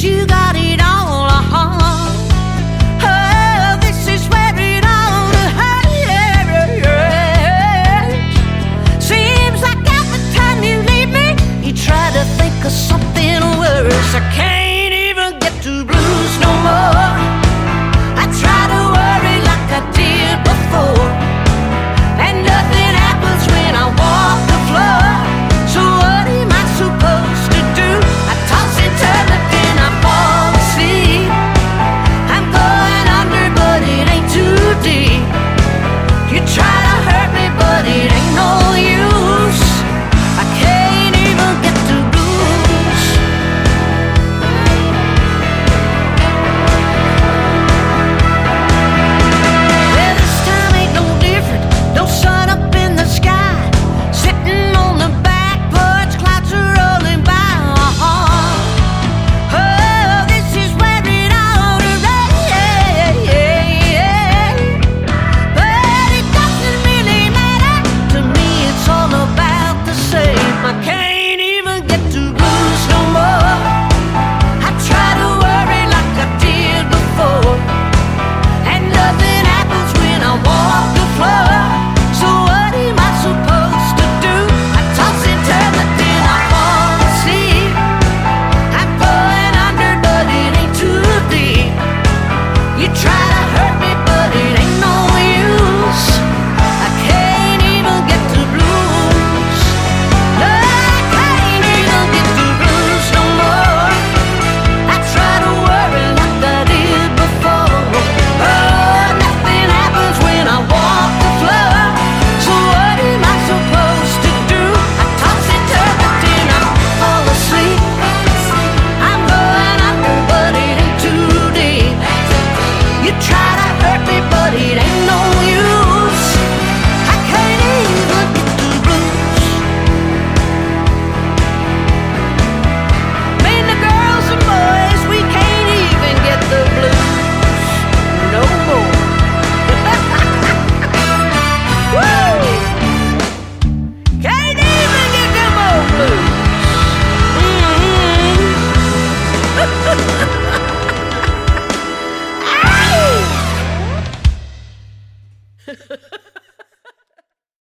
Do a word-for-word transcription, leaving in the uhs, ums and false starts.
you got it all. Uh-huh. Oh, this is where it all hurts. Seems like every time you leave me, you try to think of something worse. I can't even get to blues no more. I try to worry like I did before, and nothing happens when I walk the floor. So what am I supposed to do? I toss and turn, but then I fall asleep. I'm going under, but it ain't too deep. You try to hurt me, but it ain't no use. I can't even get to blues. Well, this time ain't no different. No sun up in the sky. Sitting on the back porch, clouds are rolling by. Uh-huh. Oh, this is where it all rains. But it doesn't really matter. To me, it's all about the same. I can't even get to blues no more. I try to worry like I did before, and nothing happens when I walk the floor. So what am I supposed to do? I toss and turn, but then I fall asleep. I'm going under, but it ain't too deep. You try to hurt me, but it ain't no use. I can't even get to blues. No, I can't even get to blues no more. I try to worry like I did before. Oh, nothing happens when I walk the floor. So what am I supposed to do? I toss and turn, but then I fall asleep. I'm going under, but it ain't too deep. You try to hurt me, but it ain't no use. I can't even get to blues. Me and the girls and boys, we can't even get the blues no more. Woo! Can't even get them old blues. Mm-hmm. Ow!